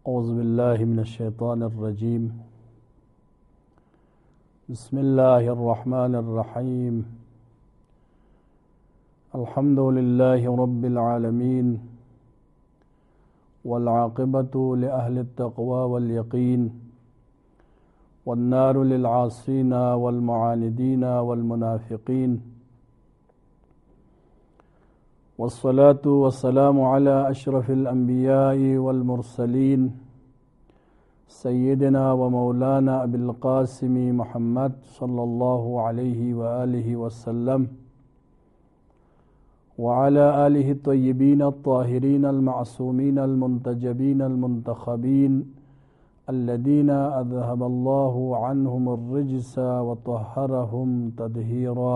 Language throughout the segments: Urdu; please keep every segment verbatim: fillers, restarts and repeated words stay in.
اعوذ باللہ من الشیطان الرجیم بسم اللہ الرحمن الرحیم الحمد للہ رب العالمین والعاقبۃ لأہل التقوی والیقین والنار للعاصین والمعاندین والمنافقین والصلاة والسلام على اشرف الانبیاء والمرسلین سیدنا و مولانا ابی القاسم محمد صلی اللہ علیہ وآلہ وسلم وعلى آلہ الطیبین الطاہرین المعصومین المنتجبین المنتخبین الذین اذهب اللہ عنہم الرجس وطہرہم تطہیرا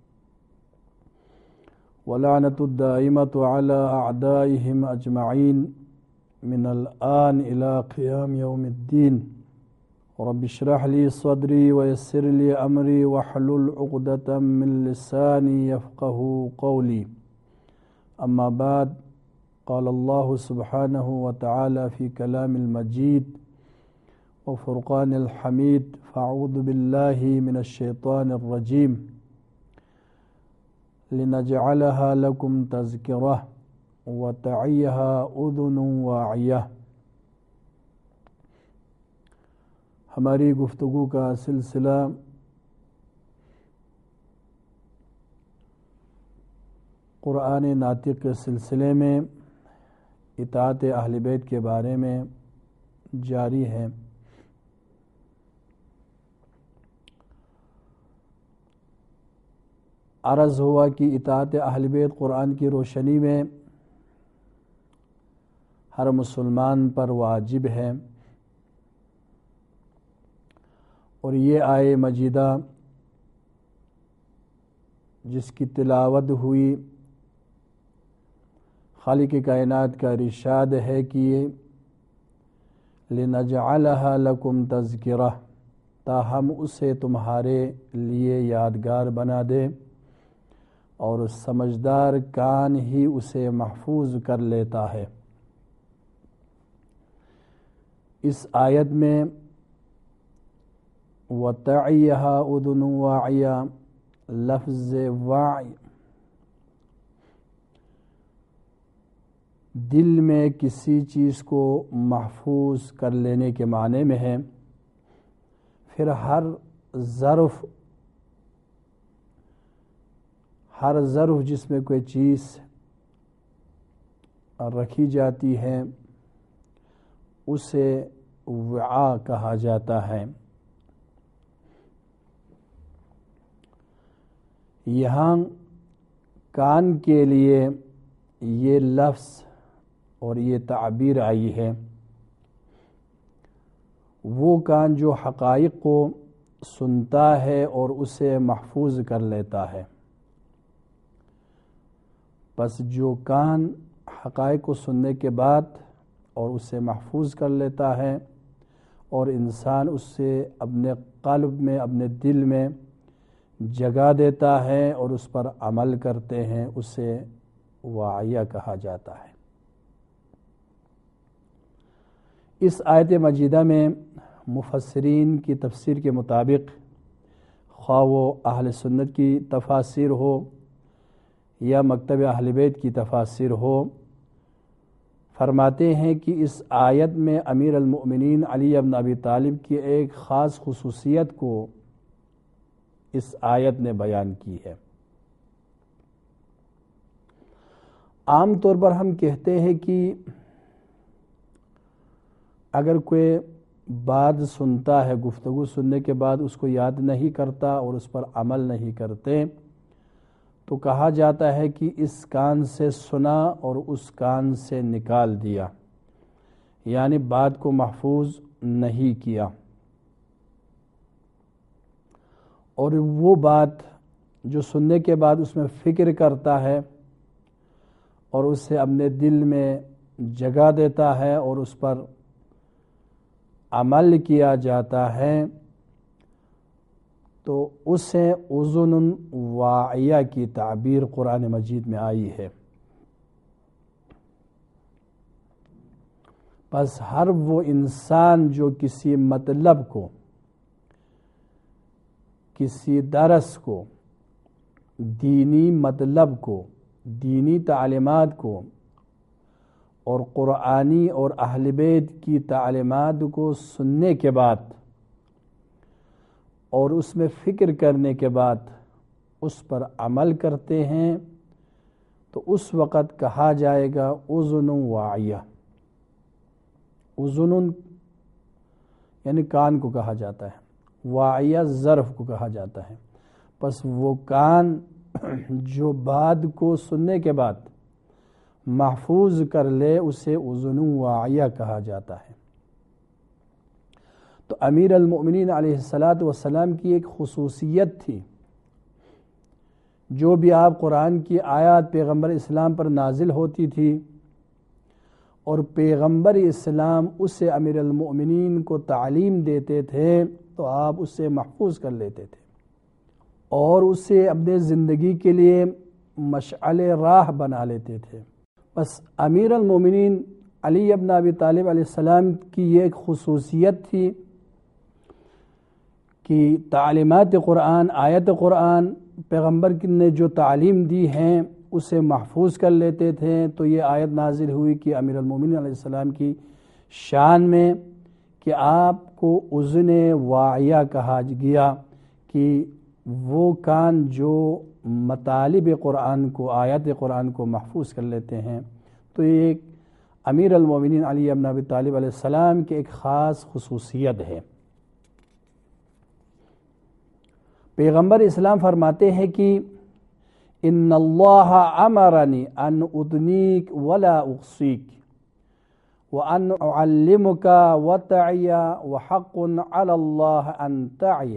ولعنة الدائمة على أعدائهم أجمعين من الآن إلى قيام يوم الدين رب اشرح لي صدري ويسر لي أمري واحلل عقدة من لساني يفقهوا قولي أما بعد قال الله سبحانه وتعالى في كلام المجيد وفرقان الحميد فأعوذ بالله من الشيطان الرجيم لنجعلها لكم تذکرہ وتعیها اذن واعیہ۔ ہماری گفتگو کا سلسلہ قرآن ناطق کے سلسلے میں اطاعت اہل بیت کے بارے میں جاری ہے۔ عرض ہوا کہ اطاعت اہل بیت قرآن کی روشنی میں ہر مسلمان پر واجب ہے، اور یہ آیہ مجیدہ جس کی تلاوت ہوئی خالق کائنات کا ارشاد ہے کہ لنجعلها لکم تذکرہ، تاہم اسے تمہارے لیے یادگار بنا دے اور سمجھدار کان ہی اسے محفوظ کر لیتا ہے۔ اس آیت میں وَتَعِيَهَا أُذُنٌ وَاعِيَةٌ لفظ وعی دل میں کسی چیز کو محفوظ کر لینے کے معنی میں ہے۔ پھر ہر ظرف ہر ظرف جس میں کوئی چیز رکھی جاتی ہے اسے وعاء کہا جاتا ہے۔ یہاں کان کے لیے یہ لفظ اور یہ تعبیر آئی ہے، وہ کان جو حقائق کو سنتا ہے اور اسے محفوظ کر لیتا ہے۔ بس جو کان حقائق کو سننے کے بعد اور اسے محفوظ کر لیتا ہے اور انسان اس سے اپنے قلب میں اپنے دل میں جگہ دیتا ہے اور اس پر عمل کرتے ہیں، اسے واعیہ کہا جاتا ہے۔ اس آیت مجیدہ میں مفسرین کی تفسیر کے مطابق، خواہ وہ اہل سنت کی تفاسیر ہو یا مکتب اہل بیت کی تفاسیر ہو، فرماتے ہیں کہ اس آیت میں امیر المؤمنین علی بن ابی طالب کی ایک خاص خصوصیت کو اس آیت نے بیان کی ہے۔ عام طور پر ہم کہتے ہیں کہ اگر کوئی بات سنتا ہے، گفتگو سننے کے بعد اس کو یاد نہیں کرتا اور اس پر عمل نہیں کرتے، تو کہا جاتا ہے کہ اس کان سے سنا اور اس کان سے نکال دیا، یعنی بات کو محفوظ نہیں کیا، اور وہ بات جو سننے کے بعد اس میں فکر کرتا ہے اور اسے اپنے دل میں جگہ دیتا ہے اور اس پر عمل کیا جاتا ہے، تو اسے اذن واعیہ کی تعبیر قرآن مجید میں آئی ہے۔ بس ہر وہ انسان جو کسی مطلب کو، کسی درس کو، دینی مطلب کو، دینی تعلیمات کو اور قرآنی اور اہل بیت کی تعلیمات کو سننے کے بعد اور اس میں فکر کرنے کے بعد اس پر عمل کرتے ہیں تو اس وقت کہا جائے گا اذن واعیہ۔ اذن یعنی کان کو کہا جاتا ہے، واعیہ ظرف کو کہا جاتا ہے۔ پس وہ کان جو بات کو سننے کے بعد محفوظ کر لے اسے اذن واعیہ کہا جاتا ہے۔ تو امیر المؤمنین علیہ الصلاۃ والسلام کی ایک خصوصیت تھی، جو بھی آپ قرآن کی آیات پیغمبر اسلام پر نازل ہوتی تھی اور پیغمبر اسلام اسے امیر المؤمنین کو تعلیم دیتے تھے تو آپ اسے محفوظ کر لیتے تھے اور اسے اپنے زندگی کے لیے مشعل راہ بنا لیتے تھے۔ بس امیر المؤمنین علی ابن ابی طالب علیہ السلام کی یہ ایک خصوصیت تھی کہ تعلیمات قرآن، آیت قرآن، پیغمبر نے جو تعلیم دی ہیں اسے محفوظ کر لیتے تھے۔ تو یہ آیت نازل ہوئی کہ امیر المؤمنین علیہ السلام کی شان میں کہ آپ کو اذن واعیہ کہا گیا کہ وہ کان جو مطالب قرآن کو، آیات قرآن کو محفوظ کر لیتے ہیں۔ تو یہ ایک امیر المؤمنین علی ابن ابی طالب علیہ السلام کی ایک خاص خصوصیت ہے۔ پیغمبر اسلام فرماتے ہیں کہ ان اللہ امرنی ان ادنیک ولا اقصیک وان اعلمک وتعی وحق علی اللہ ان تعی۔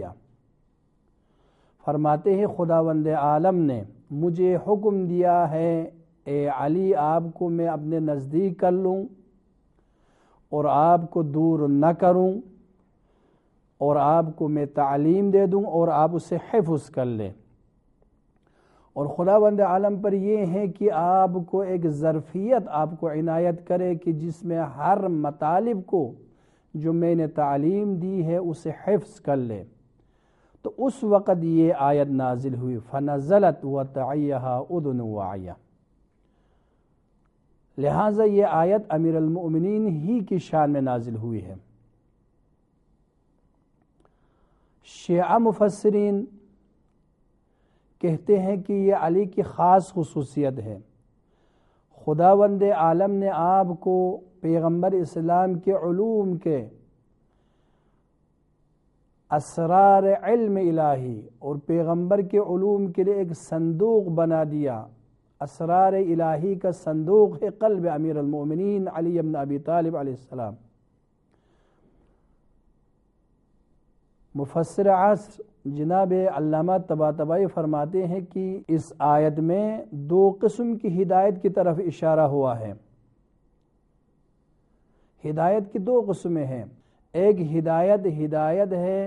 فرماتے ہیں خداوند عالم نے مجھے حکم دیا ہے اے علی آپ کو میں اپنے نزدیک کر لوں اور آپ کو دور نہ کروں اور آپ کو میں تعلیم دے دوں اور آپ اسے حفظ کر لیں۔ اور خداوند عالم پر یہ ہے کہ آپ کو ایک ظرفیت آپ کو عنایت کرے کہ جس میں ہر مطالب کو جو میں نے تعلیم دی ہے اسے حفظ کر لے۔ تو اس وقت یہ آیت نازل ہوئی فنزلت وتعیہا اذن واعیہ۔ لہٰذا یہ آیت امیر المؤمنین ہی کی شان میں نازل ہوئی ہے۔ شیعہ مفسرین کہتے ہیں کہ یہ علی کی خاص خصوصیت ہے۔ خداوند عالم نے آپ کو پیغمبر اسلام کے علوم کے اسرار علم الہی اور پیغمبر کے علوم کے لیے ایک صندوق بنا دیا۔ اسرار الہی کا صندوق ہے قلب امیر المؤمنین علی بن ابی طالب علیہ السلام۔ مفسر عصر جناب علامہ طباطبائی فرماتے ہیں کہ اس آیت میں دو قسم کی ہدایت کی طرف اشارہ ہوا ہے۔ ہدایت کی دو قسمیں ہیں، ایک ہدایت ہدایت ہے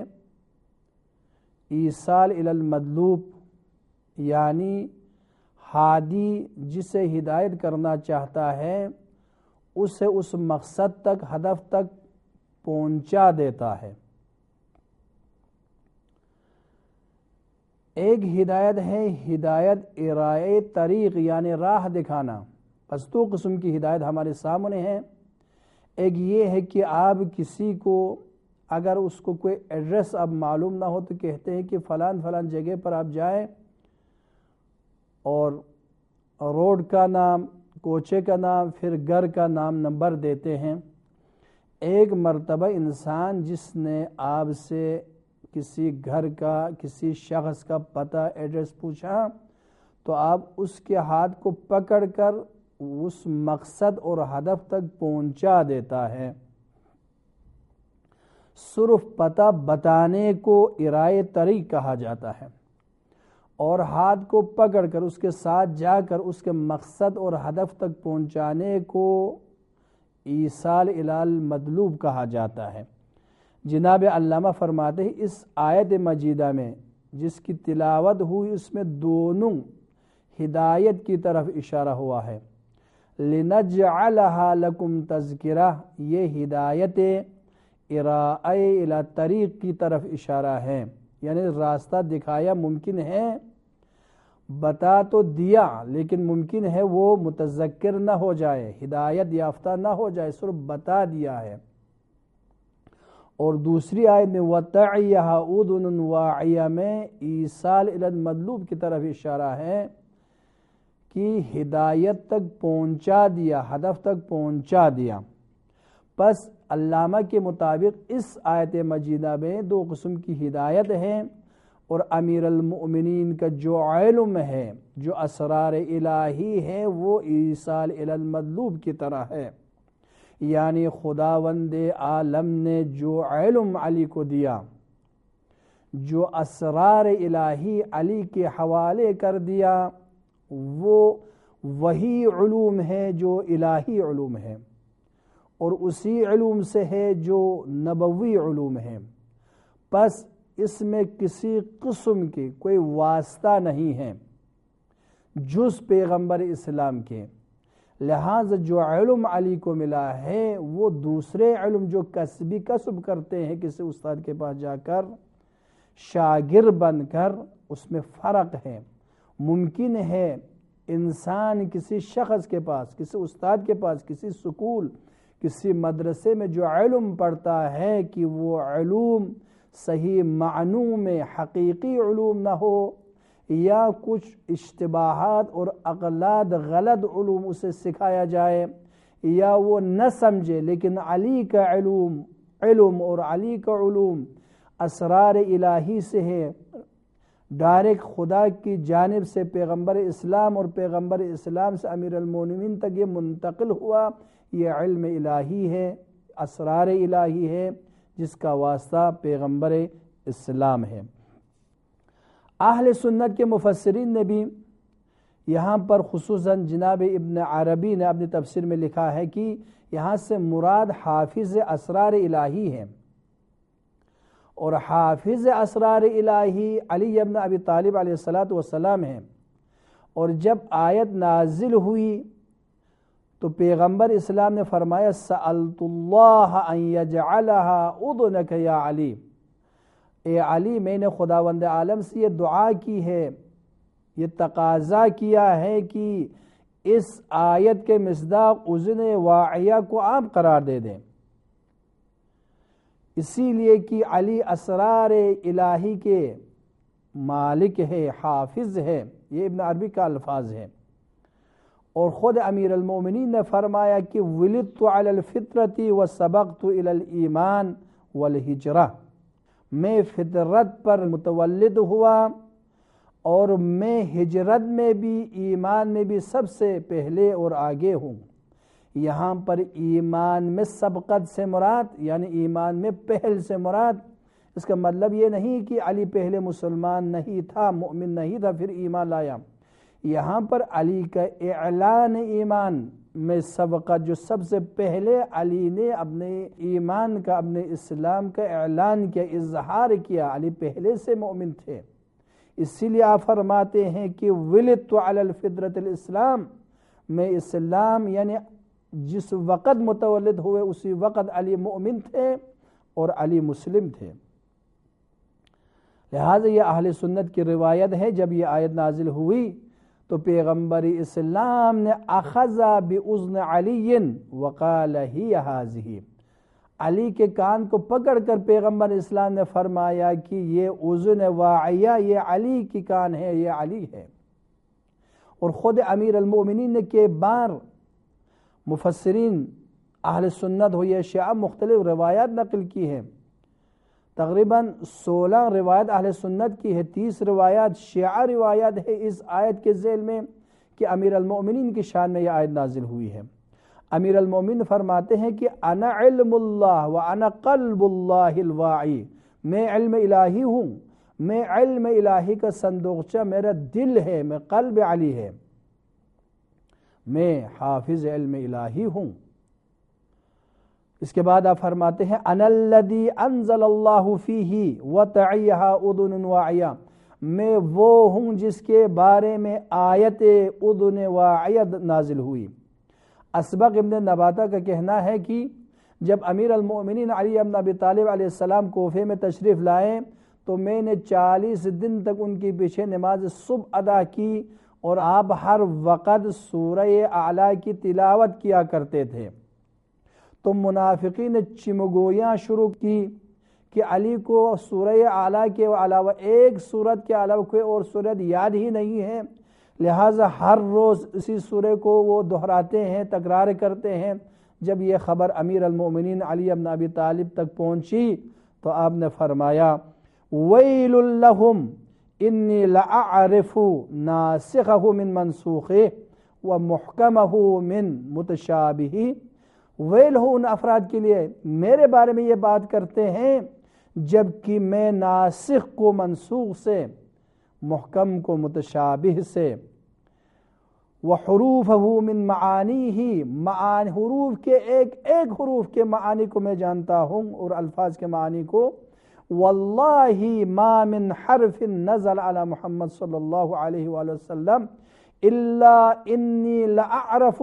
ایصال الی المطلوب، یعنی ہادی جسے ہدایت کرنا چاہتا ہے اسے اس مقصد تک، ہدف تک پہنچا دیتا ہے۔ ایک ہدایت ہے ہدایت ارائے طریق، یعنی راہ دکھانا۔ پس دو قسم کی ہدایت ہمارے سامنے ہے۔ ایک یہ ہے کہ آپ کسی کو اگر اس کو کوئی ایڈریس اب معلوم نہ ہو تو کہتے ہیں کہ فلان فلان جگہ پر آپ جائیں اور روڈ کا نام، کوچے کا نام، پھر گھر کا نام، نمبر دیتے ہیں۔ ایک مرتبہ انسان جس نے آپ سے کسی گھر کا، کسی شخص کا پتہ، ایڈریس پوچھا تو آپ اس کے ہاتھ کو پکڑ کر اس مقصد اور ہدف تک پہنچا دیتا ہے۔ صرف پتہ بتانے کو ارائے طریق کہا جاتا ہے، اور ہاتھ کو پکڑ کر اس کے ساتھ جا کر اس کے مقصد اور ہدف تک پہنچانے کو ایصال الی المطلوب کہا جاتا ہے۔ جناب علامہ فرماتے ہیں اس آیت مجیدہ میں جس کی تلاوت ہوئی اس میں دونوں ہدایت کی طرف اشارہ ہوا ہے، لنجعلها لکم تذکرہ، یہ ہدایت ارائے الی طریق کی طرف اشارہ ہے، یعنی راستہ دکھایا ممکن ہے، بتا تو دیا لیکن ممکن ہے وہ متذکر نہ ہو جائے، ہدایت یافتہ نہ ہو جائے، صرف بتا دیا ہے۔ اور دوسری آیت میں وَتَعِيَهَا أُذُنٌ وَاعِيَةٌ میں ایصال الی المطلوب کی طرف اشارہ ہے کہ ہدایت تک پہنچا دیا، ہدف تک پہنچا دیا۔ پس علامہ کے مطابق اس آیت مجیدہ میں دو قسم کی ہدایت ہے، اور امیر المؤمنین کا جو علم ہے، جو اسرار الہی ہے، وہ ایصال الی المطلوب کی طرح ہے، یعنی خداوند عالم نے جو علم علی کو دیا، جو اسرار الہی علی کے حوالے کر دیا، وہ وہی علوم ہے جو الہی علوم ہے، اور اسی علوم سے ہے جو نبوی علوم ہے۔ پس اس میں کسی قسم کے کوئی واسطہ نہیں ہے جز پیغمبر اسلام کے، لہذا جو علم علی کو ملا ہے وہ دوسرے علم جو کسبی کسب کرتے ہیں کسی استاد کے پاس جا کر شاگرد بن کر، اس میں فرق ہے۔ ممکن ہے انسان کسی شخص کے پاس، کسی استاد کے پاس، کسی سکول، کسی مدرسے میں جو علم پڑھتا ہے کہ وہ علوم صحیح معنوں میں حقیقی علوم نہ ہو، یا کچھ اشتباہات اور اغلاط غلط علوم اسے سکھایا جائے، یا وہ نہ سمجھے، لیکن علی کا علوم علم اور علی کا علوم اسرار الہی سے ہے، ڈائریکٹ خدا کی جانب سے پیغمبر اسلام اور پیغمبر اسلام سے امیر المومنین تک یہ منتقل ہوا، یہ علم الہی ہے، اسرار الہی ہے، جس کا واسطہ پیغمبر اسلام ہے۔ اہل سنت کے مفسرین نے بھی یہاں پر خصوصاً جناب ابن عربی نے اپنی تفسیر میں لکھا ہے کہ یہاں سے مراد حافظ اسرار الہی ہے، اور حافظ اسرار الہی علی ابن ابی طالب علیہ الصلاۃ والسلام ہیں، اور جب آیت نازل ہوئی تو پیغمبر اسلام نے فرمایا سألت اللہ ان یجعلها اذنک یا علی، اے علی میں نے خداوند عالم سے یہ دعا کی ہے، یہ تقاضا کیا ہے کہ اس آیت کے مصداق اذن واعیہ کو آپ قرار دے دیں، اسی لیے کہ علی اسرار الہی کے مالک ہے، حافظ ہے، یہ ابن عربی کا الفاظ ہے۔ اور خود امیر المومنین نے فرمایا کہ ولدت علی الفطرۃ وسبقت الی الایمان والہجرہ، میں فطرت پر متولد ہوا اور میں ہجرت میں بھی ایمان میں بھی سب سے پہلے اور آگے ہوں۔ یہاں پر ایمان میں سبقت سے مراد یعنی ایمان میں پہل سے مراد، اس کا مطلب یہ نہیں کہ علی پہلے مسلمان نہیں تھا، مومن نہیں تھا پھر ایمان لایا۔ یہاں پر علی کا اعلان ایمان میں سبقت، جو سب سے پہلے علی نے اپنے ایمان کا، اپنے اسلام کا اعلان کیا، اظہار کیا، علی پہلے سے مومن تھے۔ اسی لیے آپ فرماتے ہیں کہ ولدت علی الفطرۃ الاسلام، میں اسلام یعنی جس وقت متولد ہوئے اسی وقت علی مومن تھے اور علی مسلم تھے۔ لہٰذا یہ اہل سنت کی روایت ہے، جب یہ آیت نازل ہوئی تو پیغمبر اسلام نے اخذ باذن علی وقال ہی ہذہ، علی کے کان کو پکڑ کر پیغمبر اسلام نے فرمایا کہ یہ اذن واعیہ، یہ علی کی کان ہے، یہ علی ہے۔ اور خود امیر المؤمنین نے کئی بار مفسرین اہل سنت ہو یا شیعہ مختلف روایات نقل کی ہیں، تقریباً سولہ روایت اہل سنت کی ہے، تیس روایات شیعہ روایات ہے اس آیت کے ذیل میں کہ امیر المؤمنین کی شان میں یہ آیت نازل ہوئی ہے۔ امیر المؤمنین فرماتے ہیں کہ انا علم اللہ وانا قلب اللہ الواعی، میں علم الہی ہوں، میں علم الہی کا صندوقچہ میرا دل ہے، میں قلب علی ہے، میں حافظ علم الہی ہوں۔ اس کے بعد آپ فرماتے ہیں انا الذی انزل اللہ فیہ وتعیہا اذن واعیہ، میں وہ ہوں جس کے بارے میں آیت اذن واعیہ نازل ہوئی، اسبغ ابن نباتہ کا کہنا ہے کہ جب امیر المؤمنین علی بن ابی طالب علیہ السلام کوفے میں تشریف لائے تو میں نے چالیس دن تک ان کے پیچھے نماز صبح ادا کی اور آپ ہر وقت سورہ اعلیٰ کی تلاوت کیا کرتے تھے۔ تو منافقین نے چمگویاں شروع کی کہ علی کو سورہ اعلیٰ کے علاوہ ایک سورت کے علاوہ کوئی اور سورت یاد ہی نہیں ہے، لہٰذا ہر روز اسی سورہ کو وہ دہراتے ہیں، تکرار کرتے ہیں۔ جب یہ خبر امیر المؤمنین علی بن ابی طالب تک پہنچی تو آپ نے فرمایا ویل لہم انی لأعرف ناسخہ من منسوخہ ومحکمہ من متشابہ۔ ویل ہو ان افراد کے لیے میرے بارے میں یہ بات کرتے ہیں جبکہ میں ناسخ کو منسوخ سے، محکم کو متشابہ سے، وحروفہ من معانیہ، معانی حروف کے ایک ایک حروف کے معانی کو میں جانتا ہوں اور الفاظ کے معانی کو۔ واللہ ما من حرف نزل علی محمد صلی اللہ علیہ وآلہ وسلم الا انی لأعرف،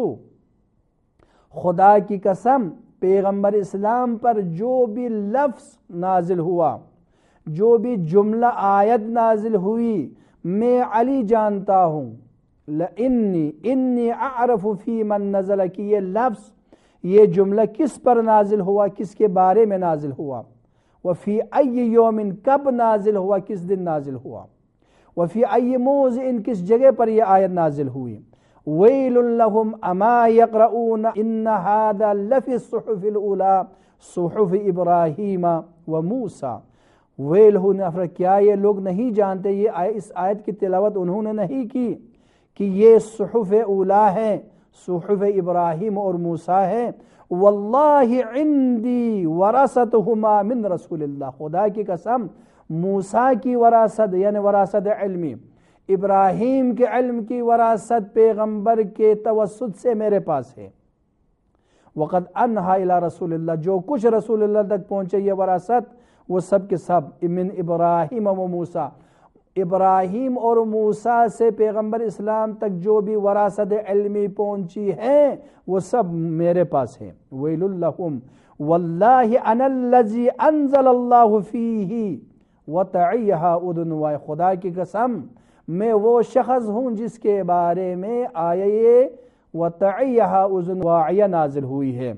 خدا کی قسم پیغمبر اسلام پر جو بھی لفظ نازل ہوا، جو بھی جملہ آیت نازل ہوئی، میں علی جانتا ہوں۔ لَإِنِّي إِنِّي أَعْرَفُ فِي مَن نَزَلَ، کہ یہ لفظ، یہ جملہ کس پر نازل ہوا، کس کے بارے میں نازل ہوا، وَفِي أَيِّ يَوْمٍ کب نازل ہوا، کس دن نازل ہوا، وَفِي أَيِّ مَوْضِعٍ کس جگہ پر یہ آیت نازل ہوئی۔ وَيْلٌ لَهُمْ أَمَا يَقْرَؤُونَ إِنَّ هَذَا لَفِي الصُّحُفِ الْأُولَى صُحُفِ إِبْرَاهِيمَ وَمُوسَى۔ ویل ہو افراد، کیا یہ لوگ نہیں جانتے، یہ اس آیت کی تلاوت انہوں نے نہیں کی کہ یہ صحف اولا ہے، صحف ابراہیم اور موسیٰ ہے۔ واللہ عندی وراثتہما من رسول اللہ، خدا کی قسم موسیٰ کی وراثت یعنی وراثت علمی، ابراہیم کے علم کی وراثت پیغمبر کے توسط سے میرے پاس ہے۔ وقد انہا الی رسول اللہ، جو کچھ رسول اللہ تک پہنچے یہ وراثت وہ سب کے سب من ابراہیم و موسیٰ، ابراہیم اور موسیٰ سے پیغمبر اسلام تک جو بھی وراثت علمی پہنچی ہے وہ سب میرے پاس ہے۔ ویل لہم واللہ انا الذی انزل اللہ فیہ وتعیہا اذن وائے، خدا کی قسم میں وہ شخص ہوں جس کے بارے میں آیے وتعیہا اذن واعیہ نازل ہوئی ہے۔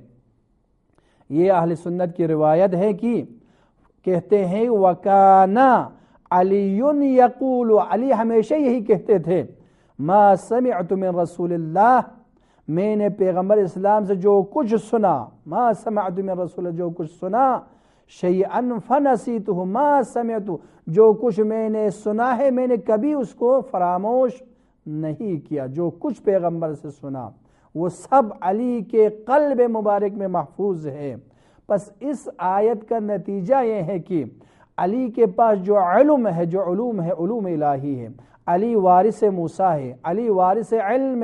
یہ اہل سنت کی روایت ہے کہ کہتے ہیں وکانا علی یقول، علی ہمیشہ یہی کہتے تھے ما سمعت من رسول اللہ، میں نے پیغمبر اسلام سے جو کچھ سنا، ما سمعت من رسول اللہ، جو کچھ سنا، شیئا فنسیتہ ما سمعت، جو کچھ میں نے سنا ہے میں نے کبھی اس کو فراموش نہیں کیا، جو کچھ پیغمبر سے سنا وہ سب علی کے قلب مبارک میں محفوظ ہے۔ پس اس آیت کا نتیجہ یہ ہے کہ علی کے پاس جو علم ہے، جو علوم ہے، علوم الہی ہے، علی وارث موسیٰ ہے، علی وارث علم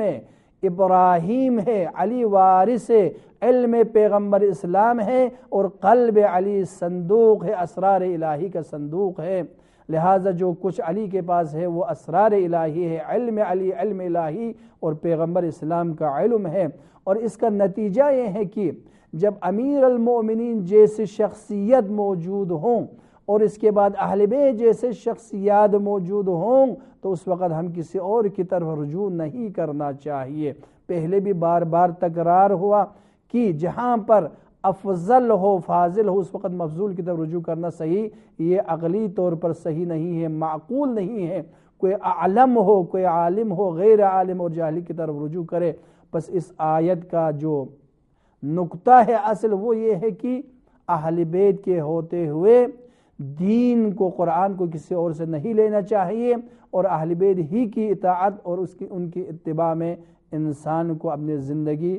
ابراہیم ہے، علی وارث علم پیغمبر اسلام ہے، اور قلب علی صندوق ہے، اسرار الہی کا صندوق ہے۔ لہٰذا جو کچھ علی کے پاس ہے وہ اسرار الہی ہے، علم علی علم الہی اور پیغمبر اسلام کا علم ہے۔ اور اس کا نتیجہ یہ ہے کہ جب امیر المؤمنین جیسی شخصیت موجود ہوں اور اس کے بعد اہل بیت جیسے شخصیات موجود ہوں تو اس وقت ہم کسی اور کی طرف رجوع نہیں کرنا چاہیے۔ پہلے بھی بار بار تکرار ہوا کہ جہاں پر افضل ہو، فاضل ہو، اس وقت مفضول کی طرف رجوع کرنا صحیح، یہ عقلی طور پر صحیح نہیں ہے، معقول نہیں ہے۔ کوئی اعلم ہو، کوئی عالم ہو، غیر عالم اور جاہلی کی طرف رجوع کرے۔ بس اس آیت کا جو نقطہ ہے اصل وہ یہ ہے کہ اہل بیت کے ہوتے ہوئے دین کو، قرآن کو کسی اور سے نہیں لینا چاہیے، اور اہل بیت ہی کی اطاعت اور اس کی ان کی اتباع میں انسان کو اپنی زندگی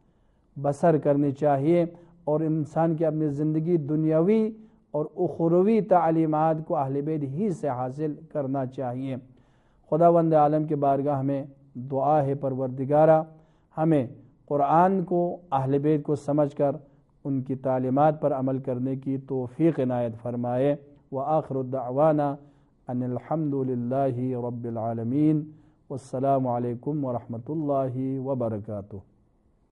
بسر کرنی چاہیے، اور انسان کی اپنی زندگی دنیاوی اور اخروی تعلیمات کو اہل بیت ہی سے حاصل کرنا چاہیے۔ خداوند عالم کے بارگاہ میں دعا ہے پروردگارہ ہمیں قرآن کو، اہل بیت کو سمجھ کر ان کی تعلیمات پر عمل کرنے کی توفیق عنایت فرمائے۔ وآخر الدعوانا ان الحمد للہ رب العالمین، والسلام علیکم ورحمۃ اللہ وبرکاتہ۔